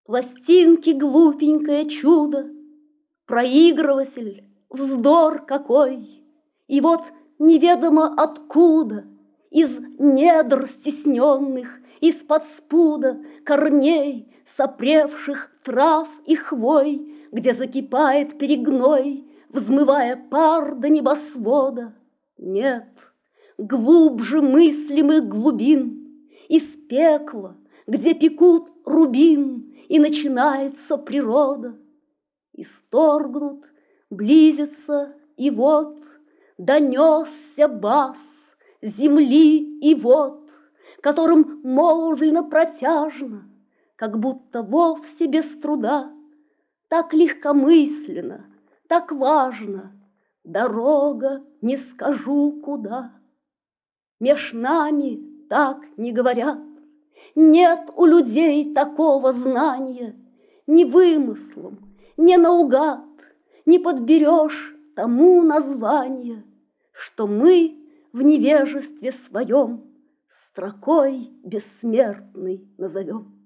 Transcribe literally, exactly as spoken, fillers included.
Пластинки глупенькое чудо, проигрыватель, вздор какой. И вот неведомо откуда, из недр стесненных, из-под спуда корней, сопревших трав и хвой, где закипает перегной, взмывая пар до небосвода. Нет, глубже мыслимых глубин, из пекла, где пекут рубин, и начинается природа. Исторгнут, близится, и вот донесся бас земли и вод, которым молвлено протяжно, как будто вовсе без труда, так легкомысленно, так важно, дорога не скажу куда. Меж нами так не говорят, нет у людей такого знания, ни вымыслом, ни наугад не подберешь тому названия, что мы в невежестве своем строкой бессмертной назовем.